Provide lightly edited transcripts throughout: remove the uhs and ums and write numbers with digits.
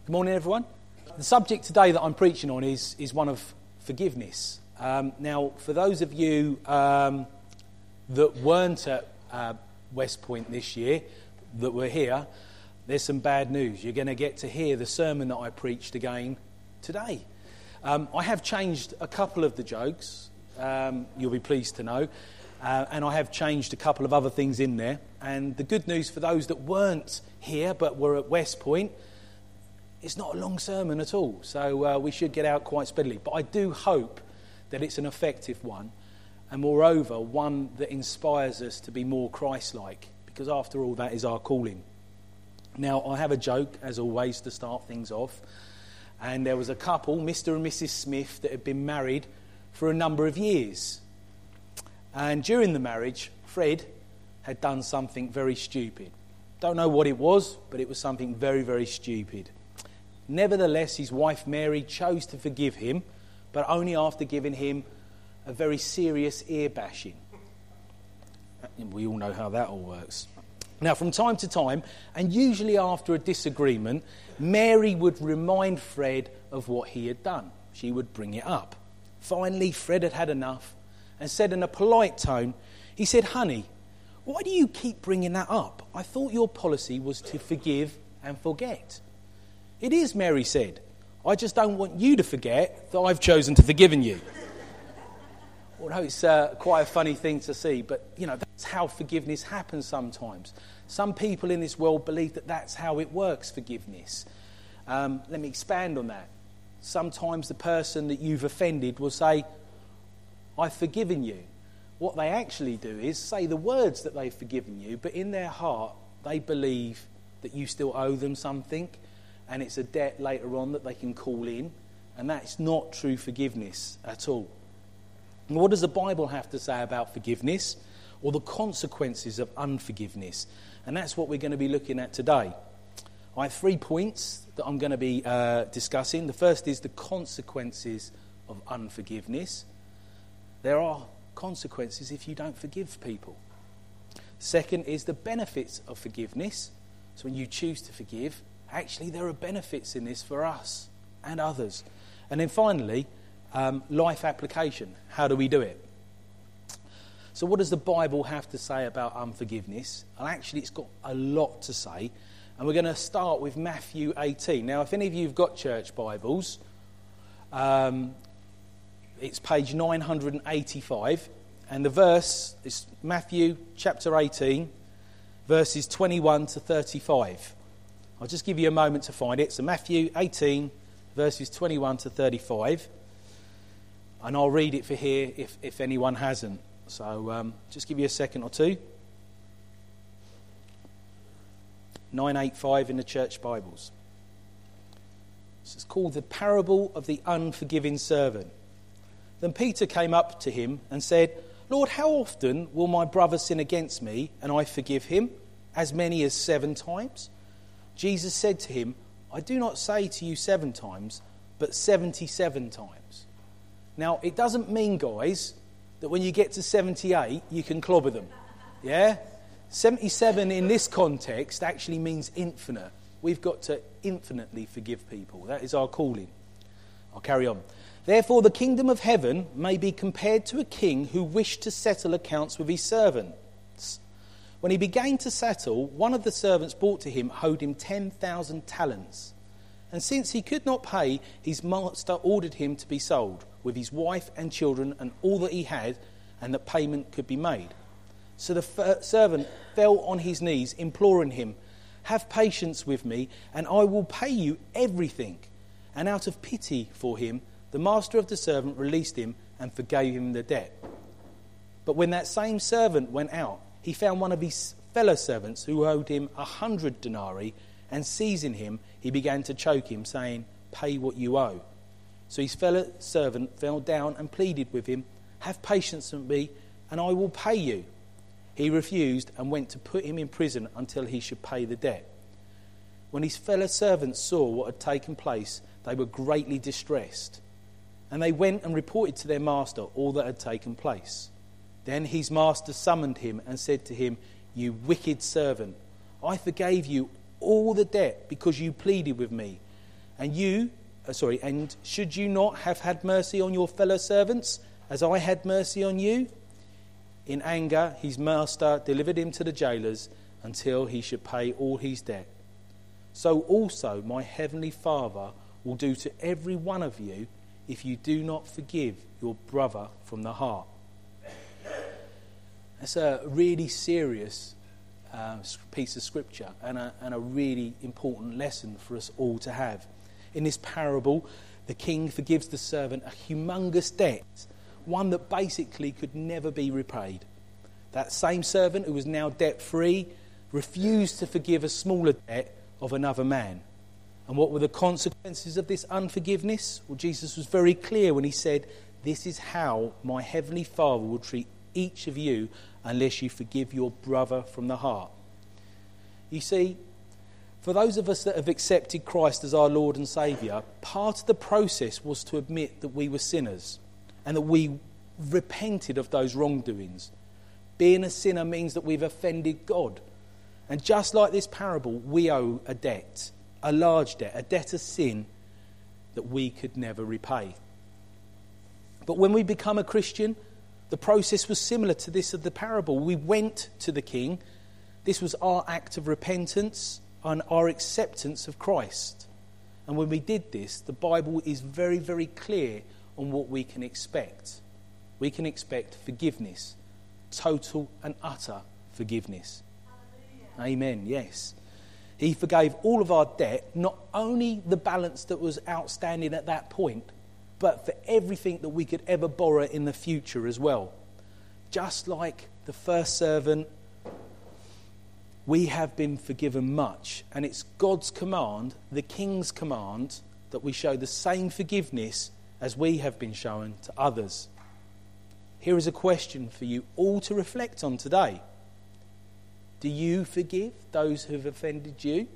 Good morning, everyone. The subject today that I'm preaching on is one of forgiveness. Now, for those of you that weren't at West Point this year, that were here, there's some bad news. You're going to get to hear the sermon that I preached again today. I have changed a couple of the jokes, you'll be pleased to know, and I have changed a couple of other things in there. And the good news for those that weren't here but were at West Point, it's not a long sermon at all, so we should get out quite speedily. But I do hope that it's an effective one, and moreover, one that inspires us to be more Christ-like, because after all, that is our calling. Now, I have a joke, as always, to start things off. And there was a couple, Mr. and Mrs. Smith, that had been married for a number of years. And during the marriage, Fred had done something very stupid. Don't know what it was, but it was something very, very stupid. Nevertheless, his wife Mary chose to forgive him, but only after giving him a very serious ear bashing. We all know how that all works. Now, from time to time, and usually after a disagreement, Mary would remind Fred of what he had done. She would bring it up. Finally, Fred had had enough and said in a polite tone, he said, "Honey, why do you keep bringing that up? I thought your policy was to forgive and forget." "It is," Mary said. "I just don't want you to forget that I've chosen to forgive you." Although it's quite a funny thing to see, but, that's how forgiveness happens sometimes. Some people in this world believe that that's how it works, forgiveness. Let me expand on that. Sometimes the person that you've offended will say, "I've forgiven you." What they actually do is say the words that they've forgiven you, but in their heart, they believe that you still owe them something, and it's a debt later on that they can call in, and that's not true forgiveness at all. And what does the Bible have to say about forgiveness, or the consequences of unforgiveness? And that's what we're going to be looking at today. I have 3 points that I'm going to be discussing. The first is the consequences of unforgiveness. There are consequences if you don't forgive people. Second is the benefits of forgiveness. So when you choose to forgive, actually there are benefits in this for us and others. And then finally, life application. How do we do it? So what does the Bible have to say about unforgiveness? And actually it's got a lot to say. And we're going to start with Matthew 18. Now, if any of you have got church Bibles, it's page 985. And the verse is Matthew chapter 18, verses 21 to 35. I'll just give you a moment to find it. So Matthew 18, verses 21 to 35. And I'll read it for here if anyone hasn't. So just give you a second or two. 985 in the church Bibles. This is called the parable of the unforgiving servant. Then Peter came up to him and said, "Lord, how often will my brother sin against me and I forgive him? As many as 7 times? Jesus said to him, "I do not say to you 7 times, but 77 times. Now, it doesn't mean, guys, that when you get to 78, you can clobber them. Yeah? 77 in this context actually means infinite. We've got to infinitely forgive people. That is our calling. I'll carry on. Therefore, the kingdom of heaven may be compared to a king who wished to settle accounts with his servants. When he began to settle, one of the servants brought to him owed him 10,000 talents. And since he could not pay, his master ordered him to be sold, with his wife and children and all that he had, and that payment could be made. So the servant fell on his knees, imploring him, 'Have patience with me, and I will pay you everything.' And out of pity for him, the master of the servant released him and forgave him the debt. But when that same servant went out, he found one of his fellow servants who owed him 100 denarii, and seizing him, he began to choke him, saying, 'Pay what you owe.' So his fellow servant fell down and pleaded with him, 'Have patience with me, and I will pay you.' He refused and went to put him in prison until he should pay the debt. When his fellow servants saw what had taken place, they were greatly distressed. And they went and reported to their master all that had taken place. Then his master summoned him and said to him, 'You wicked servant, I forgave you all the debt because you pleaded with me. And should you not have had mercy on your fellow servants, as I had mercy on you? In anger, his master delivered him to the jailers until he should pay all his debt. So also my heavenly Father will do to every one of you if you do not forgive your brother from the heart. That's a really serious piece of scripture and a really important lesson for us all to have. In this parable, the king forgives the servant a humongous debt, one that basically could never be repaid. That same servant, who was now debt-free, refused to forgive a smaller debt of another man. And what were the consequences of this unforgiveness? Well, Jesus was very clear when he said, "This is how my heavenly Father will treat each of you unless you forgive your brother from the heart." You see, for those of us that have accepted Christ as our Lord and Saviour, part of the process was to admit that we were sinners and that we repented of those wrongdoings. Being a sinner means that we've offended God. And just like this parable, we owe a debt, a large debt, a debt of sin that we could never repay. But when we become a Christian, the process was similar to this of the parable. We went to the king. This was our act of repentance and our acceptance of Christ. And when we did this, the Bible is very, very clear on what we can expect. We can expect forgiveness, total and utter forgiveness. Amen, yes. He forgave all of our debt, not only the balance that was outstanding at that point, but for everything that we could ever borrow in the future as well. Just like the first servant, we have been forgiven much, and it's God's command, the King's command, that we show the same forgiveness as we have been shown to others. Here is a question for you all to reflect on today. Do you forgive those who have offended you?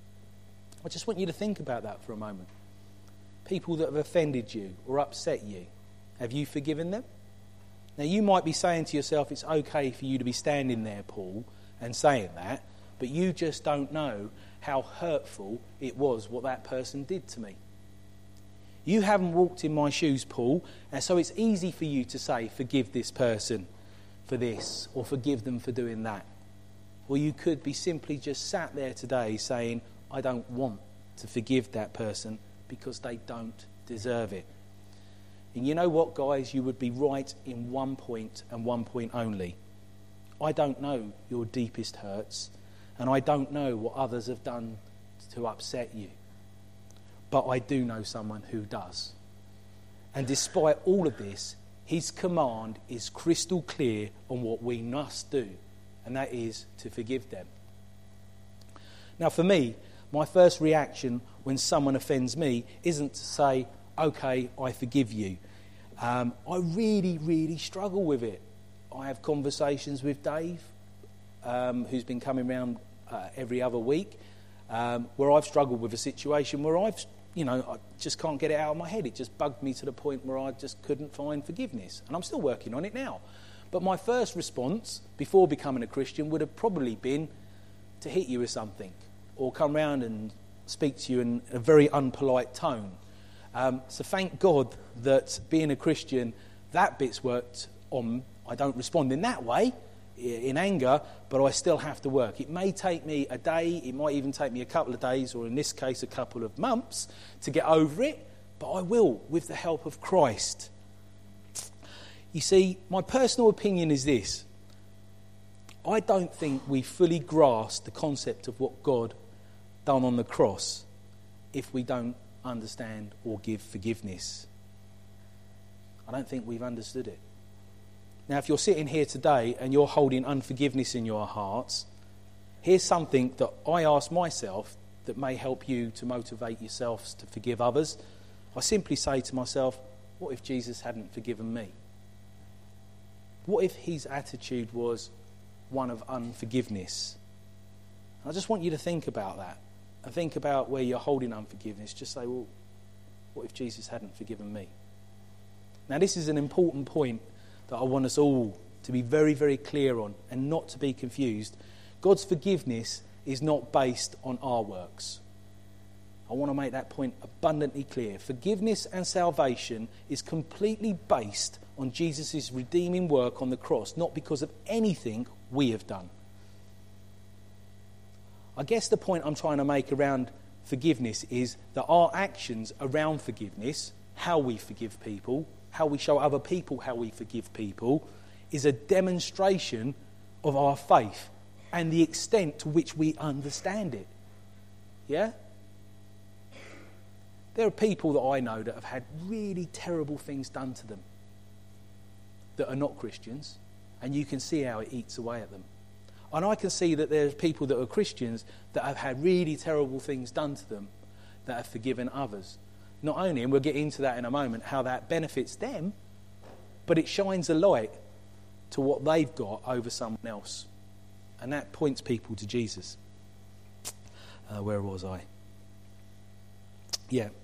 I just want you to think about that for a moment. People that have offended you or upset you, have you forgiven them? Now you might be saying to yourself, it's okay for you to be standing there, Paul, and saying that, but you just don't know how hurtful it was what that person did to me. You haven't walked in my shoes, Paul, and so it's easy for you to say, forgive this person for this, or forgive them for doing that. Or you could be simply just sat there today saying, I don't want to forgive that person because they don't deserve it. And you know what, guys? You would be right in one point and one point only. I don't know your deepest hurts, and I don't know what others have done to upset you. But I do know someone who does. And despite all of this, his command is crystal clear on what we must do, and that is to forgive them. Now for me, my first reaction when someone offends me isn't to say, okay, I forgive you. I really, really struggle with it. I have conversations with Dave, who's been coming around every other week, where I've struggled with a situation where I just can't get it out of my head. It just bugged me to the point where I just couldn't find forgiveness. And I'm still working on it now. But my first response, before becoming a Christian, would have probably been to hit you with something or come round and speak to you in a very unpolite tone. So thank God that being a Christian, that bit's worked on. I don't respond in that way, in anger, but I still have to work. It may take me a day, it might even take me a couple of days, or in this case a couple of months, to get over it, but I will, with the help of Christ. You see, my personal opinion is this. I don't think we fully grasp the concept of what God done on the cross if we don't understand or give forgiveness. I don't think we've understood it. Now, if you're sitting here today and you're holding unforgiveness in your hearts, here's something that I ask myself that may help you to motivate yourselves to forgive others. I simply say to myself, what if Jesus hadn't forgiven me? What if his attitude was one of unforgiveness? I just want you to think about that and think about where you're holding unforgiveness. Just say, well, what if Jesus hadn't forgiven me? Now, this is an important point that I want us all to be very, very clear on and not to be confused. God's forgiveness is not based on our works. I want to make that point abundantly clear. Forgiveness and salvation is completely based on Jesus' redeeming work on the cross, not because of anything we have done. I guess the point I'm trying to make around forgiveness is that our actions around forgiveness, how we forgive people, how we show other people how we forgive people, is a demonstration of our faith and the extent to which we understand it. Yeah? There are people that I know that have had really terrible things done to them that are not Christians, and you can see how it eats away at them. And I can see that there's people that are Christians that have had really terrible things done to them that have forgiven others. Not only, and we'll get into that in a moment, how that benefits them, but it shines a light to what they've got over someone else. And that points people to Jesus. Where was I? Yeah.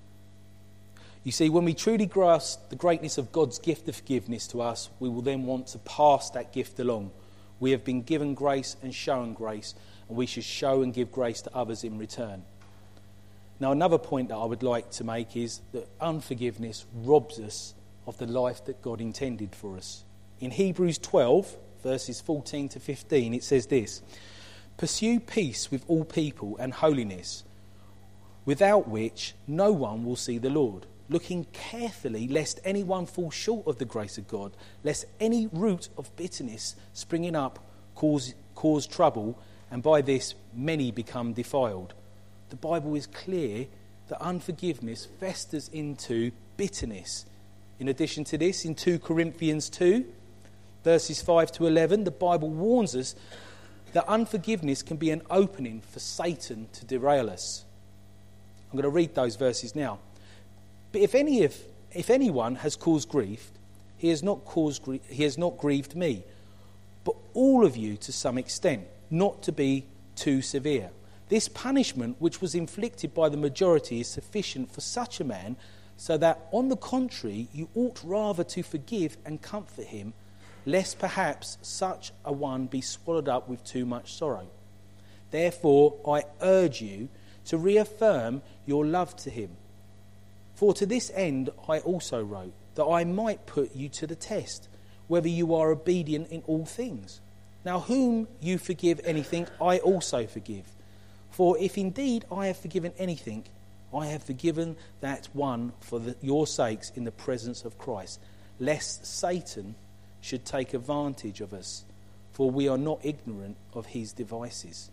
You see, when we truly grasp the greatness of God's gift of forgiveness to us, we will then want to pass that gift along. We have been given grace and shown grace, and we should show and give grace to others in return. Now, another point that I would like to make is that unforgiveness robs us of the life that God intended for us. In Hebrews 12, verses 14 to 15, it says this: "Pursue peace with all people and holiness, without which no one will see the Lord, looking carefully lest anyone fall short of the grace of God, lest any root of bitterness springing up cause trouble, and by this many become defiled." The Bible is clear that unforgiveness festers into bitterness. In addition to this, in 2 Corinthians 2, verses 5 to 11, the Bible warns us that unforgiveness can be an opening for Satan to derail us. I'm going to read those verses now. "But if anyone has caused grief, he has not grieved me, but all of you to some extent, not to be too severe. This punishment which was inflicted by the majority is sufficient for such a man, so that on the contrary you ought rather to forgive and comfort him, lest perhaps such a one be swallowed up with too much sorrow. Therefore I urge you to reaffirm your love to him. For to this end I also wrote, that I might put you to the test, whether you are obedient in all things. Now whom you forgive anything, I also forgive. For if indeed I have forgiven anything, I have forgiven that one for your sakes in the presence of Christ, lest Satan should take advantage of us, for we are not ignorant of his devices."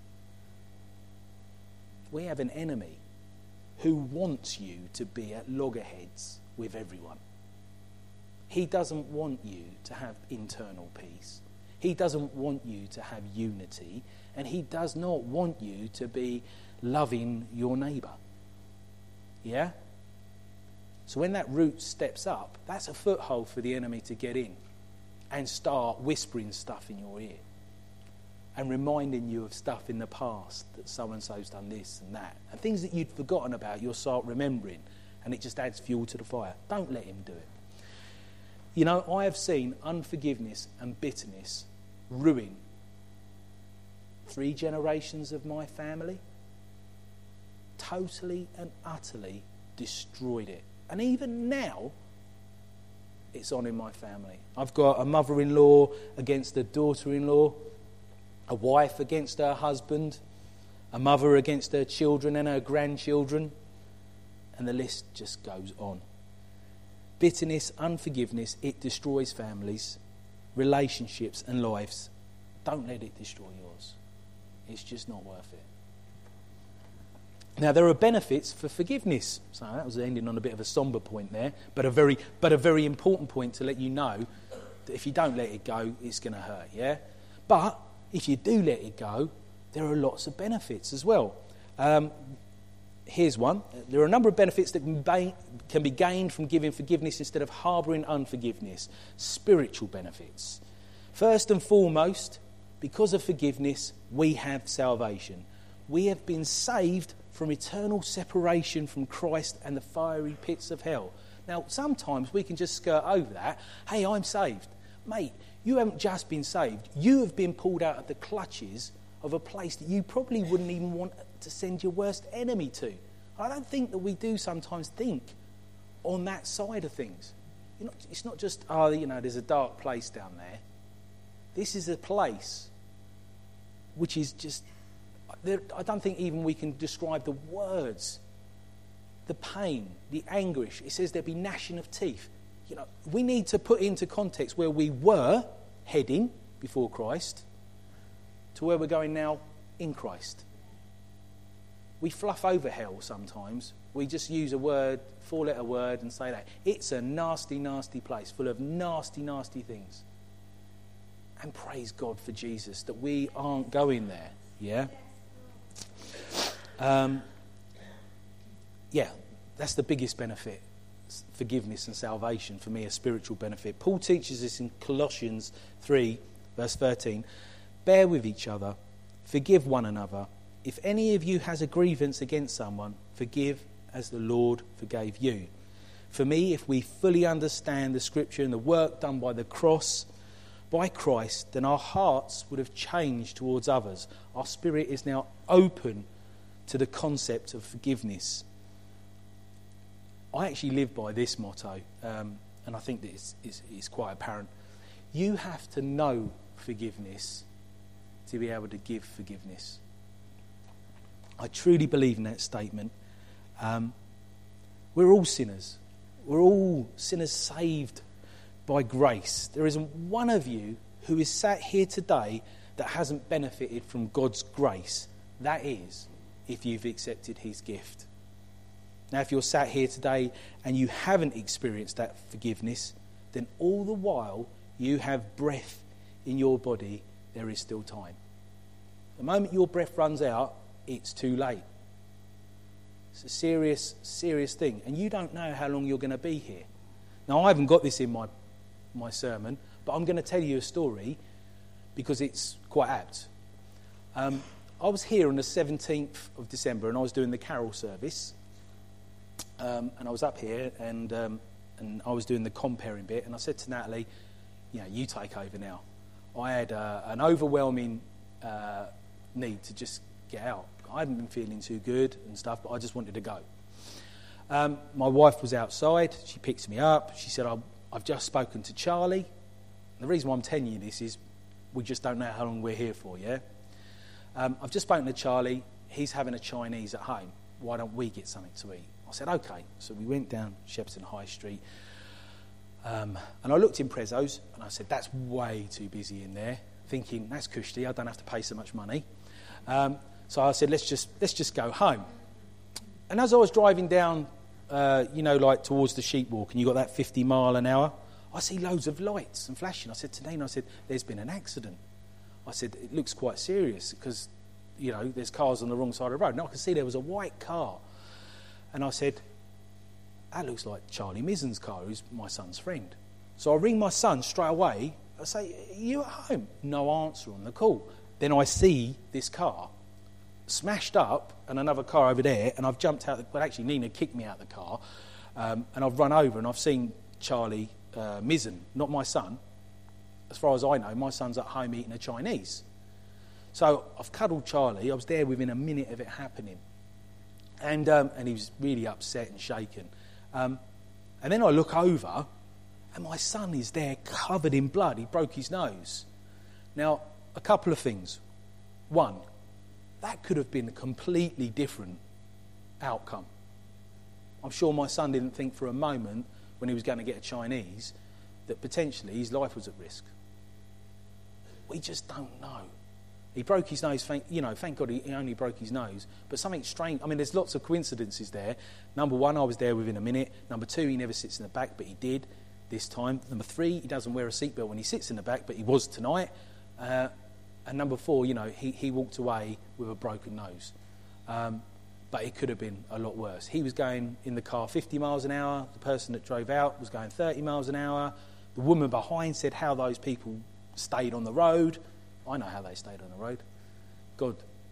We have an enemy who wants you to be at loggerheads with everyone. He doesn't want you to have internal peace. He doesn't want you to have unity, and he does not want you to be loving your neighbour. Yeah? So when that root steps up, that's a foothold for the enemy to get in and start whispering stuff in your ear and reminding you of stuff in the past, that so-and-so's done this and that. And things that you'd forgotten about, you'll start remembering, and it just adds fuel to the fire. Don't let him do it. You know, I have seen unforgiveness and bitterness ruin 3 generations of my family. Totally and utterly destroyed it. And even now, it's on in my family. I've got a mother-in-law against a daughter-in-law, a wife against her husband, a mother against her children and her grandchildren, and the list just goes on. Bitterness, unforgiveness, it destroys families, relationships and lives. Don't let it destroy yours. It's just not worth it. Now, there are benefits for forgiveness. So that was ending on a bit of a somber point there, but a very important point to let you know that if you don't let it go, it's going to hurt, yeah? But if you do let it go, there are lots of benefits as well. Here's one. There are a number of benefits that can be gained from giving forgiveness instead of harbouring unforgiveness. Spiritual benefits. First and foremost, because of forgiveness, we have salvation. We have been saved from eternal separation from Christ and the fiery pits of hell. Now, sometimes we can just skirt over that. Hey, I'm saved. Mate, you haven't just been saved. You have been pulled out of the clutches of a place that you probably wouldn't even want to send your worst enemy to. I don't think that we do sometimes think on that side of things. It's not just, there's a dark place down there. This is a place which is just, I don't think even we can describe the words, the pain, the anguish. It says there'd be gnashing of teeth. We need to put into context where we were heading before Christ to where we're going now in Christ. We fluff over hell sometimes. We just use a word, 4-letter word, and say that. It's a nasty, nasty place full of nasty, nasty things. And praise God for Jesus that we aren't going there. Yeah? That's the biggest benefit. Forgiveness and salvation, for me, a spiritual benefit. Paul teaches this in Colossians 3, verse 13. Bear with each other, forgive one another. If any of you has a grievance against someone, forgive as the Lord forgave you. For me, if we fully understand the scripture and the work done by the cross, by Christ, then our hearts would have changed towards others. Our spirit is now open to the concept of forgiveness. I actually live by this motto, and I think that it's quite apparent. You have to know forgiveness to be able to give forgiveness. I truly believe in that statement. We're all sinners. We're all sinners saved by grace. There isn't one of you who is sat here today that hasn't benefited from God's grace. That is, if you've accepted his gift. Now, if you're sat here today and you haven't experienced that forgiveness, then all the while you have breath in your body, there is still time. The moment your breath runs out, it's too late. It's a serious, serious thing. And you don't know how long you're going to be here. Now, I haven't got this in my sermon, but I'm going to tell you a story because it's quite apt. I was here on the 17th of December and I was doing the carol service. And I was up here and I was doing the comparing bit, and I said to Natalie, you take over now. I had an overwhelming need to just get out. I hadn't been feeling too good and stuff, but I just wanted to go. My wife was outside. She picked me up. She said, I've just spoken to Charlie. And the reason why I'm telling you this is we just don't know how long we're here for, yeah? I've just spoken to Charlie. He's having a Chinese at home. Why don't we get something to eat? I said, okay. So we went down Shepperton High Street. And I looked in Prezzo's and I said, that's way too busy in there. Thinking, that's cushy, I don't have to pay so much money. So I said, let's just go home. And as I was driving down, like towards the sheep walk, and you got that 50 mile an hour, I see loads of lights and flashing. I said to Nina, there's been an accident. I said, it looks quite serious because, there's cars on the wrong side of the road. And I could see there was a white car. And I said, that looks like Charlie Mizzen's car, who's my son's friend. So I ring my son straight away. I say, are you at home? No answer on the call. Then I see this car smashed up and another car over there, and I've jumped out. Actually, Nina kicked me out of the car, and I've run over and I've seen Charlie Mizzen, not my son. As far as I know, my son's at home eating a Chinese. So I've cuddled Charlie. I was there within a minute of it happening. And he was really upset and shaken. And then I look over, and my son is there covered in blood. He broke his nose. Now, a couple of things. One, that could have been a completely different outcome. I'm sure my son didn't think for a moment when he was going to get a Chinese that potentially his life was at risk. We just don't know. He broke his nose, thank God he only broke his nose. But something strange, there's lots of coincidences there. Number one, I was there within a minute. Number two, he never sits in the back, but he did this time. Number three, he doesn't wear a seatbelt when he sits in the back, but he was tonight. And number four, he walked away with a broken nose. But it could have been a lot worse. He was going in the car 50 miles an hour. The person that drove out was going 30 miles an hour. The woman behind said how those people stayed on the road. I know how they stayed on the road. God,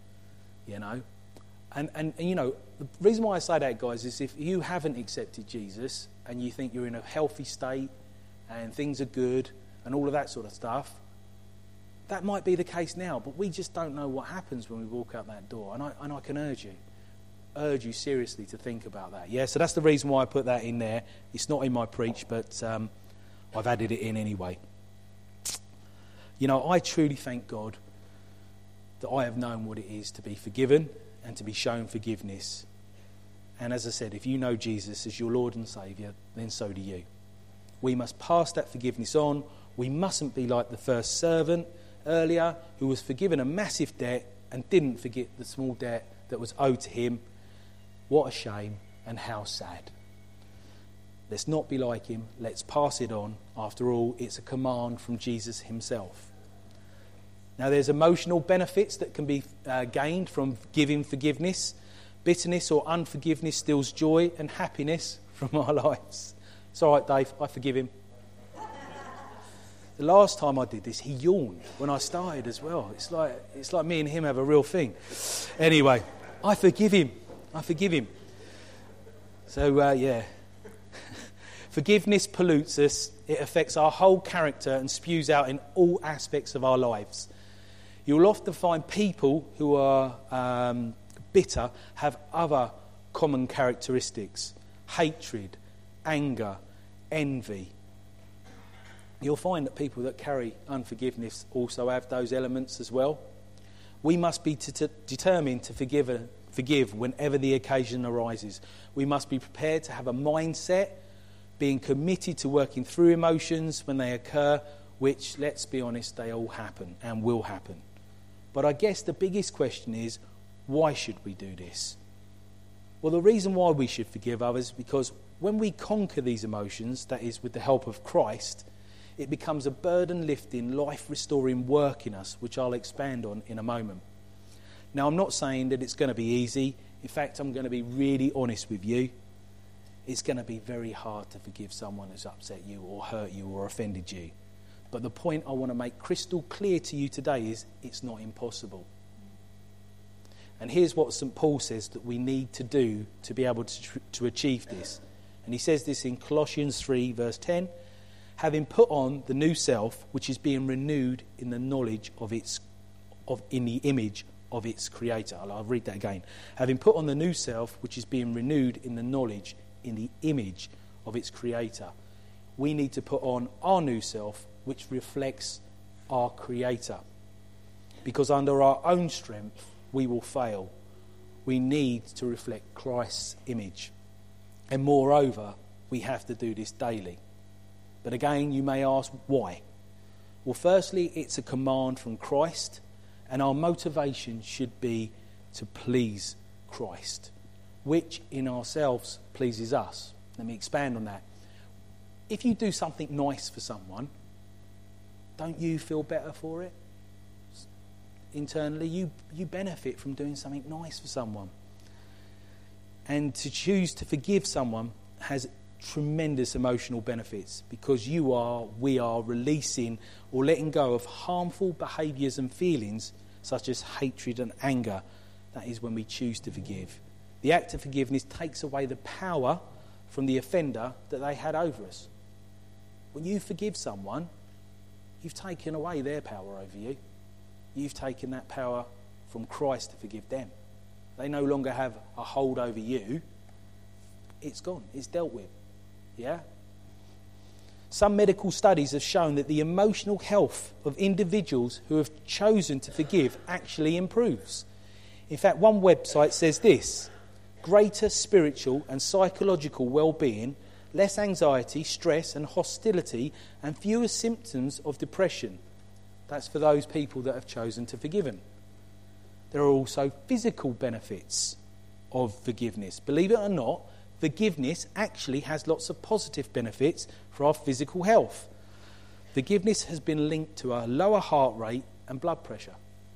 And the reason why I say that, guys, is if you haven't accepted Jesus and you think you're in a healthy state and things are good and all of that sort of stuff, that might be the case now, but we just don't know what happens when we walk out that door. And I can urge you, urge you seriously to think about that. Yeah, so that's the reason why I put that in there. It's not in my preach, but I've added it in anyway. You know, I truly thank God that I have known what it is to be forgiven and to be shown forgiveness. And as I said, if you know Jesus as your Lord and Saviour, then so do you. We must pass that forgiveness on. We mustn't be like the first servant earlier who was forgiven a massive debt and didn't forget the small debt that was owed to him. What a shame and how sad. Let's not be like him. Let's pass it on. After all, it's a command from Jesus himself. Now, there's emotional benefits that can be gained from giving forgiveness. Bitterness or unforgiveness steals joy and happiness from our lives. It's all right, Dave. I forgive him. The last time I did this, he yawned when I started as well. It's like me and him have a real thing. Anyway, I forgive him. So, yeah. Forgiveness pollutes us. It affects our whole character and spews out in all aspects of our lives. You'll often find people who are bitter have other common characteristics. Hatred, anger, envy. You'll find that people that carry unforgiveness also have those elements as well. We must be determined to forgive whenever the occasion arises. We must be prepared to have a mindset, being committed to working through emotions when they occur, which, let's be honest, they all happen and will happen. But I guess the biggest question is, why should we do this? Well, the reason why we should forgive others is because when we conquer these emotions, that is with the help of Christ, it becomes a burden-lifting, life-restoring work in us, which I'll expand on in a moment. Now, I'm not saying that it's going to be easy. In fact, I'm going to be really honest with you. It's going to be very hard to forgive someone who's upset you or hurt you or offended you. But the point I want to make crystal clear to you today is it's not impossible. And here's what St. Paul says that we need to do to be able to achieve this. And he says this in Colossians 3, verse 10. Having put on the new self, which is being renewed in the knowledge in the image of its creator. I'll read that again. Having put on the new self, which is being renewed in the knowledge, in the image of its creator. We need to put on our new self, which reflects our creator. Because under our own strength, we will fail. We need to reflect Christ's image. And moreover, we have to do this daily. But again, you may ask, why? Well, firstly, it's a command from Christ, and our motivation should be to please Christ, which in ourselves pleases us. Let me expand on that. If you do something nice for someone, don't you feel better for it? Internally, you benefit from doing something nice for someone. And to choose to forgive someone has tremendous emotional benefits because we are releasing or letting go of harmful behaviours and feelings such as hatred and anger. That is when we choose to forgive. The act of forgiveness takes away the power from the offender that they had over us. When you forgive someone, you've taken away their power over you. You've taken that power from Christ to forgive them. They no longer have a hold over you. It's gone. It's dealt with. Yeah? Some medical studies have shown that the emotional health of individuals who have chosen to forgive actually improves. In fact, one website says this: greater spiritual and psychological well-being, less anxiety, stress and hostility, and fewer symptoms of depression. That's for those people that have chosen to forgive them. There are also physical benefits of forgiveness. Believe it or not, forgiveness actually has lots of positive benefits for our physical health. Forgiveness has been linked to a lower heart rate and blood pressure.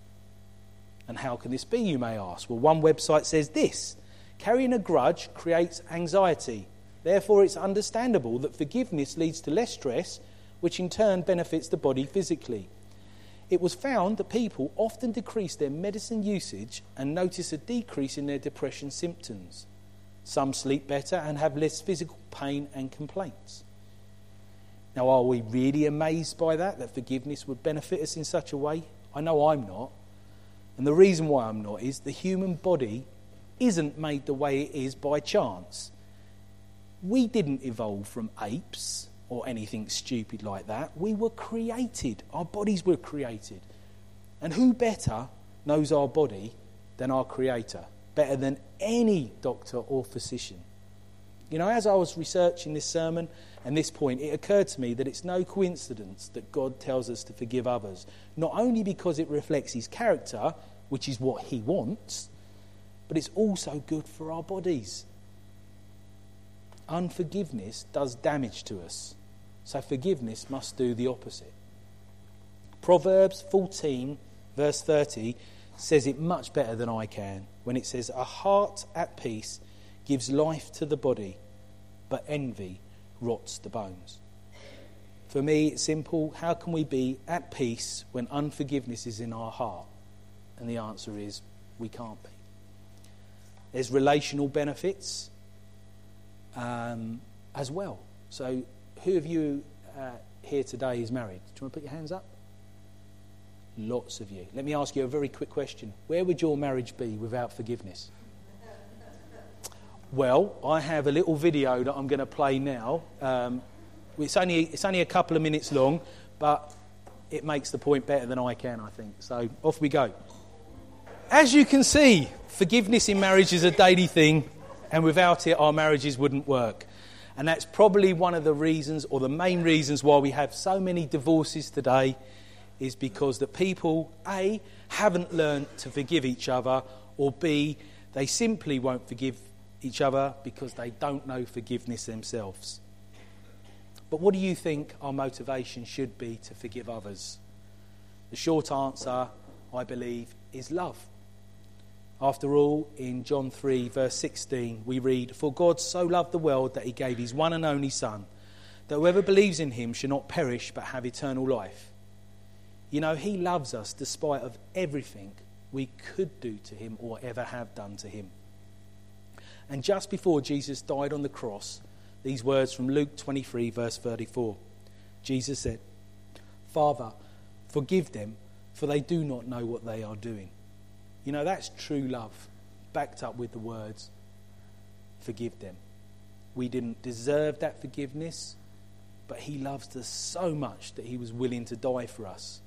And how can this be, you may ask? Well, one website says this: carrying a grudge creates anxiety. Therefore, it's understandable that forgiveness leads to less stress, which in turn benefits the body physically. It was found that people often decrease their medicine usage and notice a decrease in their depression symptoms. Some sleep better and have less physical pain and complaints. Now, are we really amazed by that forgiveness would benefit us in such a way? I know I'm not. And the reason why I'm not is the human body isn't made the way it is by chance. We didn't evolve from apes or anything stupid like that. We were created. Our bodies were created. And who better knows our body than our Creator? Better than any doctor or physician. You know, as I was researching this sermon and this point, it occurred to me that it's no coincidence that God tells us to forgive others, not only because it reflects his character, which is what he wants, but it's also good for our bodies. Unforgiveness does damage to us, so forgiveness must do the opposite. Proverbs 14, verse 30, says it much better than I can when it says, "A heart at peace gives life to the body, but envy rots the bones." For me, it's simple. How can we be at peace when unforgiveness is in our heart? And the answer is, we can't be. There's relational benefits as well. So who of you here today is married? Do you want to put your hands up? Lots of you. Let me ask you a very quick question. Where would your marriage be without forgiveness? Well, I have a little video that I'm going to play now. It's only a couple of minutes long, but it makes the point better than I can, I think. So off we go. As you can see, forgiveness in marriage is a daily thing, and without it, our marriages wouldn't work. And that's probably one of the reasons, or the main reasons, why we have so many divorces today, is because the people, A, haven't learned to forgive each other, or B, they simply won't forgive each other because they don't know forgiveness themselves. But what do you think our motivation should be to forgive others? The short answer, I believe, is love. After all, in John 3, verse 16, we read, "For God so loved the world that he gave his one and only Son, that whoever believes in him shall not perish but have eternal life." You know, he loves us despite of everything we could do to him or ever have done to him. And just before Jesus died on the cross, these words from Luke 23, verse 34, Jesus said, "Father, forgive them, for they do not know what they are doing." You know, that's true love, backed up with the words, "Forgive them." We didn't deserve that forgiveness, but he loves us so much that he was willing to die for us.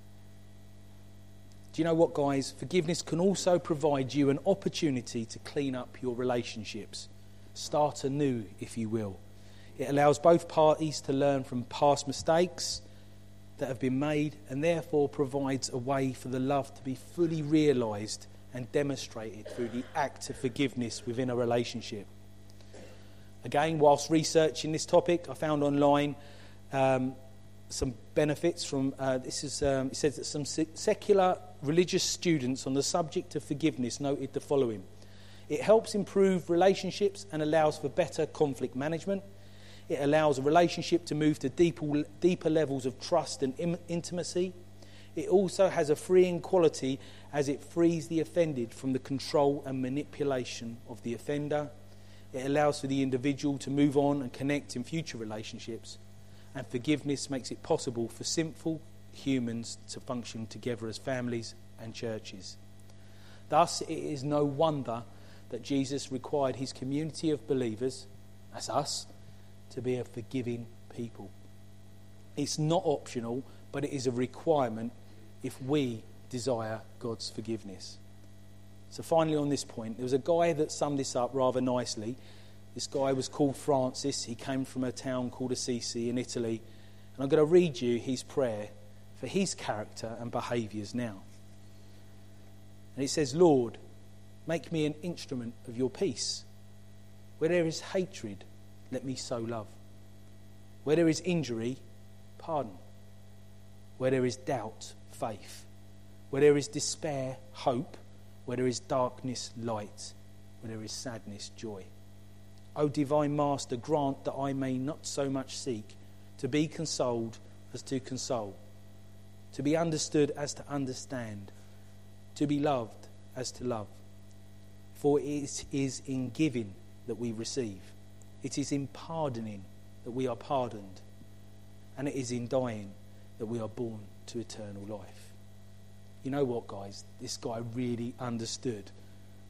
Do you know what, guys? Forgiveness can also provide you an opportunity to clean up your relationships. Start anew, if you will. It allows both parties to learn from past mistakes that have been made, and therefore provides a way for the love to be fully realised and demonstrated through the act of forgiveness within a relationship. Again, whilst researching this topic, I found online some benefits from it says that some secular religious students on the subject of forgiveness noted the following: it helps improve relationships and allows for better conflict management. It allows a relationship to move to deeper levels of trust and intimacy. It also has a freeing quality as it frees the offended from the control and manipulation of the offender. It allows for the individual to move on and connect in future relationships. And forgiveness makes it possible for sinful humans to function together as families and churches. Thus, it is no wonder that Jesus required his community of believers, that's us, to be a forgiving people. It's not optional, but it is a requirement if we desire God's forgiveness. So finally on this point, there was a guy that summed this up rather nicely. This guy was called Francis. He came from a town called Assisi in Italy. And I'm going to read you his prayer for his character and behaviours now. And it says, "Lord, make me an instrument of your peace. Where there is hatred, let me sow love. Where there is injury, pardon. Where there is doubt, faith. Where there is despair, hope. Where there is darkness, light. Where there is sadness, joy. O divine Master, grant that I may not so much seek to be consoled as to console, to be understood as to understand, to be loved as to love. For it is in giving that we receive. It is in pardoning that we are pardoned. And it is in dying that we are born to eternal life." You know what, guys? This guy really understood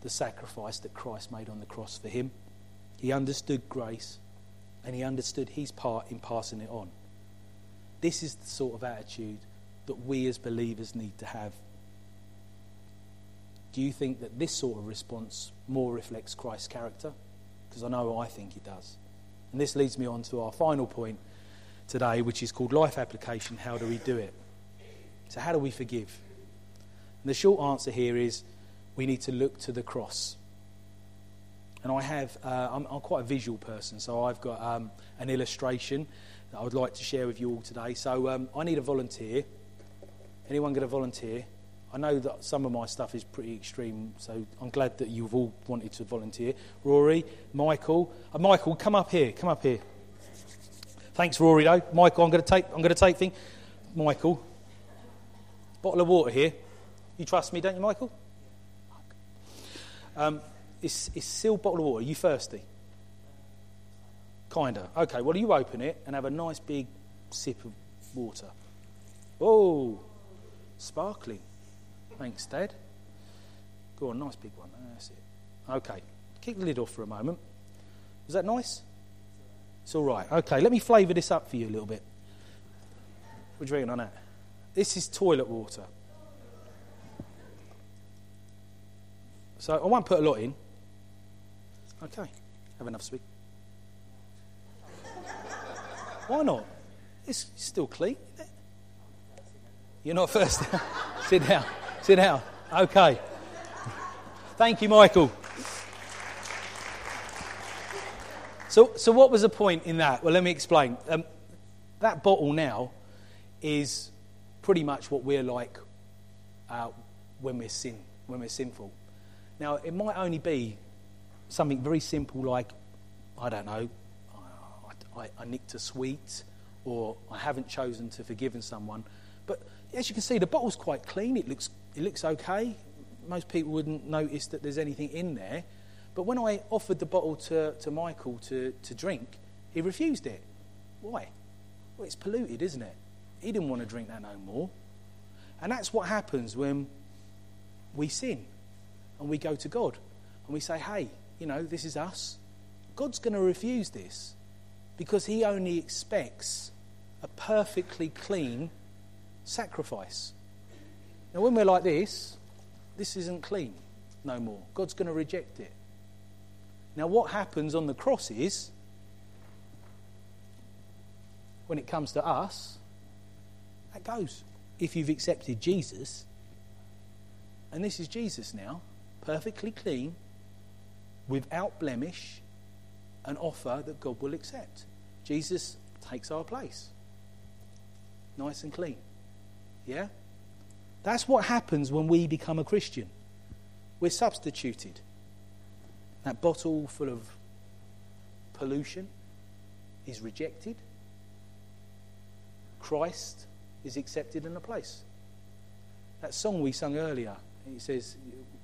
the sacrifice that Christ made on the cross for him. He understood grace, and he understood his part in passing it on. This is the sort of attitude that we as believers need to have. Do you think that this sort of response more reflects Christ's character? Because I think it does. And this leads me on to our final point today, which is called life application. How do we do it? So how do we forgive? And the short answer here is we need to look to the cross. And I'm quite a visual person, so I've got an illustration that I would like to share with you all today. So I need a volunteer. Anyone going to volunteer? I know that some of my stuff is pretty extreme, so I'm glad that you've all wanted to volunteer. Rory, Michael. Michael, come up here. Thanks, Rory, though. Michael, I'm going to take thing. Michael, bottle of water here. You trust me, don't you, Michael? It's a sealed bottle of water. Are you thirsty? Kinda. Okay, well, you open it and have a nice big sip of water. Oh, sparkling. Thanks, Dad. Go on, nice big one. That's it. Okay, keep the lid off for a moment. Was that nice? It's all right. Okay, let me flavour this up for you a little bit. What do you reckon on that? This is toilet water. So I won't put a lot in. Okay, have enough sweet. Why not? It's still clean, isn't it? You're not thirsty. Sit down. Okay. Thank you, Michael. So what was the point in that? Well, let me explain. That bottle now is pretty much what we're like when we're sinful. Now, it might only be something very simple like, I don't know, I nicked a sweet, or I haven't chosen to forgive someone. But as you can see, the bottle's quite clean. It looks okay. Most people wouldn't notice that there's anything in there. But when I offered the bottle to Michael to drink, he refused it. Why? Well, it's polluted, isn't it? He didn't want to drink that no more. And that's what happens when we sin and we go to God and we say, hey, this is us. God's going to refuse this because he only expects a perfectly clean sacrifice. Now, when we're like this isn't clean no more. God's going to reject it. Now, what happens on the cross is, when it comes to us, that goes. If you've accepted Jesus, and this is Jesus now, perfectly clean, without blemish, an offer that God will accept. Jesus takes our place. Nice and clean. Yeah? That's what happens when we become a Christian. We're substituted. That bottle full of pollution is rejected. Christ is accepted in a place. That song we sung earlier, it says,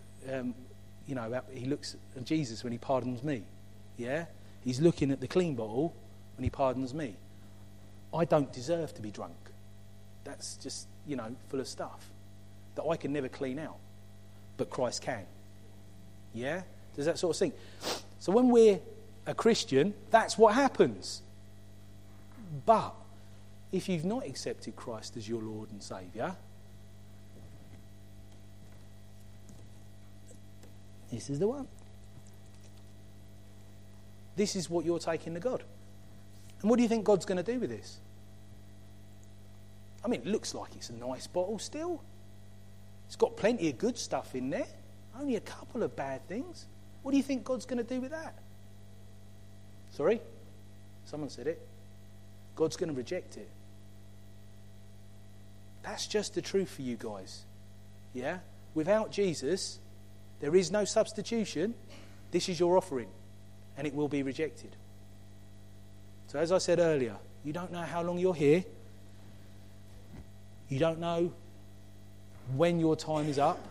he looks at Jesus when he pardons me. Yeah? He's looking at the clean bottle when he pardons me. I don't deserve to be drunk. That's just, full of stuff that I can never clean out. But Christ can. Yeah? Does that sort of thing? So when we're a Christian, that's what happens. But if you've not accepted Christ as your Lord and Saviour, this is the one. This is what you're taking to God. And what do you think God's going to do with this? I mean, it looks like it's a nice bottle still. It's got plenty of good stuff in there. Only a couple of bad things. What do you think God's going to do with that? Sorry? Someone said it. God's going to reject it. That's just the truth for you guys. Yeah? Without Jesus, there is no substitution. This is your offering. And it will be rejected. So as I said earlier, you don't know how long you're here. You don't know when your time is up.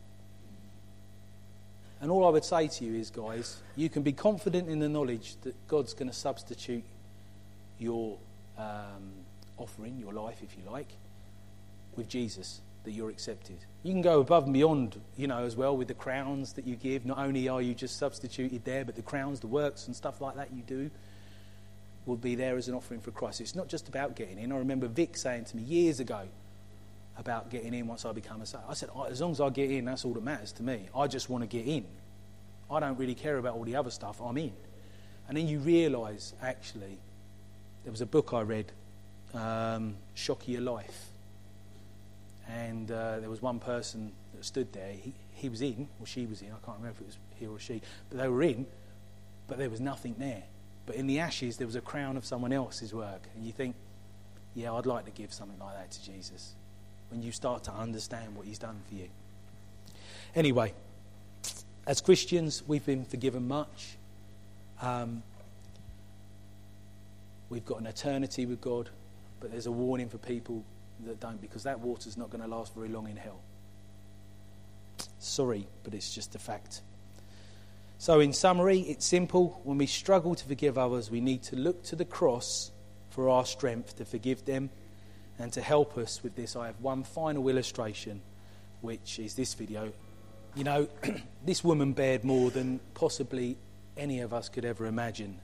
And all I would say to you is, guys, you can be confident in the knowledge that God's going to substitute your offering, your life, if you like, with Jesus. that you're accepted. You can go above and beyond, as well with the crowns that you give. Not only are you just substituted there, but the crowns, the works and stuff like that you do will be there as an offering for Christ. It's not just about getting in. I remember Vic saying to me years ago about getting in once I become a saint. I said, as long as I get in, that's all that matters to me. I just want to get in. I don't really care about all the other stuff. I'm in. And then you realise, actually, there was a book I read, Shock of Your Life. And there was one person that stood there. He was in, or she was in. I can't remember if it was he or she. But they were in, but there was nothing there. But in the ashes, there was a crown of someone else's work. And you think, yeah, I'd like to give something like that to Jesus. When you start to understand what he's done for you. Anyway, as Christians, we've been forgiven much. We've got an eternity with God, but there's a warning for people that don't, because that water's not going to last very long in hell. Sorry, but it's just a fact. So in summary, it's simple. When we struggle to forgive others, we need to look to the cross for our strength to forgive them. And to help us with this, I have one final illustration, which is this video. This woman bared more than possibly any of us could ever imagine.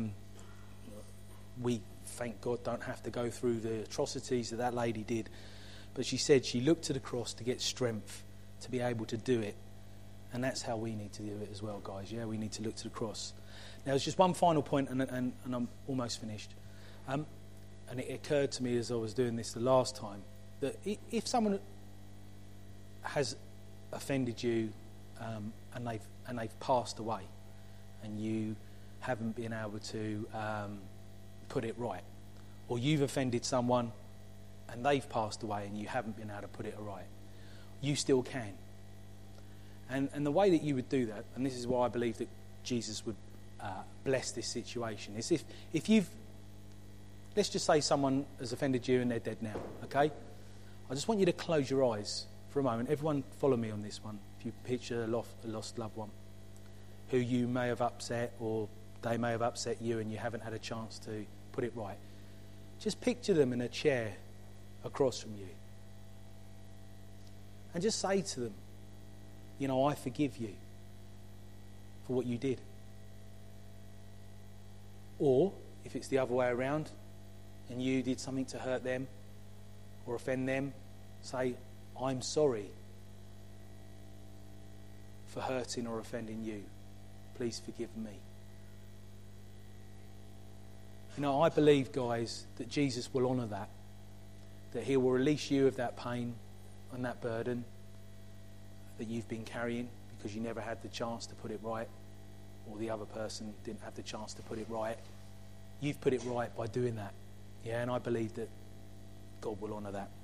We, thank God, don't have to go through the atrocities that lady did. But she said she looked to the cross to get strength to be able to do it. And that's how we need to do it as well, guys. Yeah, we need to look to the cross. Now, there's just one final point, and I'm almost finished. And it occurred to me as I was doing this the last time, that if someone has offended you and they've passed away, and you haven't been able to put it right, or you've offended someone and they've passed away and you haven't been able to put it right, you still can. And the way that you would do that, and this is why I believe that Jesus would bless this situation, is if you've, let's just say someone has offended you and they're dead now, okay? I just want you to close your eyes for a moment. Everyone follow me on this one. If you picture a lost loved one who you may have upset, or they may have upset you and you haven't had a chance to put it right, just picture them in a chair across from you. And just say to them, I forgive you for what you did. Or, if it's the other way around, and you did something to hurt them or offend them, say, I'm sorry for hurting or offending you. Please forgive me. I believe, guys, that Jesus will honour that he will release you of that pain and that burden that you've been carrying because you never had the chance to put it right, or the other person didn't have the chance to put it right. You've put it right by doing that. Yeah, and I believe that God will honour that.